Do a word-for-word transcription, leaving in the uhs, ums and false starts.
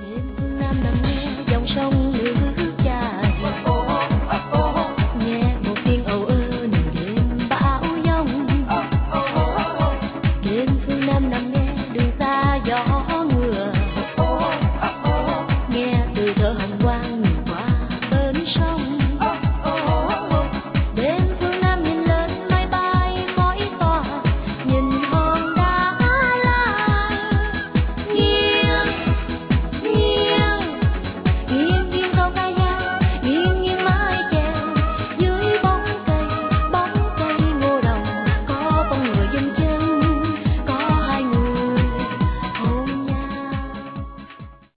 Đêm phương Nam nằm nghe dòng sông nước chảy, nghe một tiếng âu ơ nửa đêm bão giông. Đêm phương Nam nằm